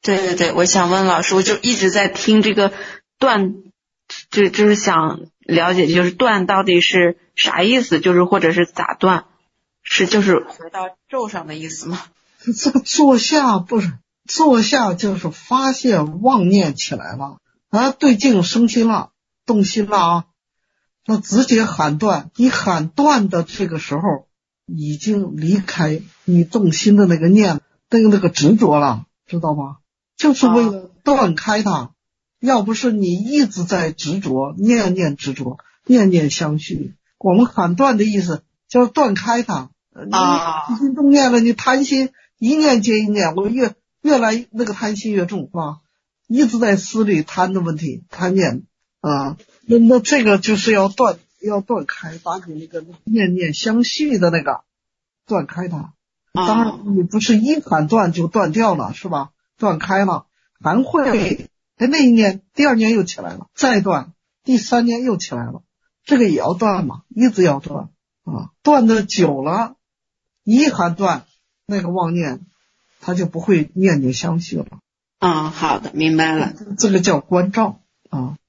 对对对，我想问老师，我就一直在听这个断，就是想了解，就是断到底是啥意思，就是或者是咋断，就是回到咒上的意思吗？ 这个坐下不是坐下，就是发现妄念起来了啊，对境生心了，动心了啊，那直接喊断。你喊断的这个时候，已经离开你动心的那个念，那个执着了，知道吗？就是为了断开它。要不是你一直在执着，念念执着，念念相续，我们喊断的意思叫断开它。你起心动念了，你贪心一念接一念，我越来那个贪心越重，是吧？一直在思虑贪的问题，贪念啊，那这个就是要断开，把你那个念念相续的那个断开它。当然你不是一喊断就断掉了，是吧？断开了还会那一年第二年又起来了，再断，第三年又起来了，这个也要断嘛，一直要断啊。断的久了，一喊断，那个妄念它就不会念念相续了。 好的，明白了。 这个叫关照啊。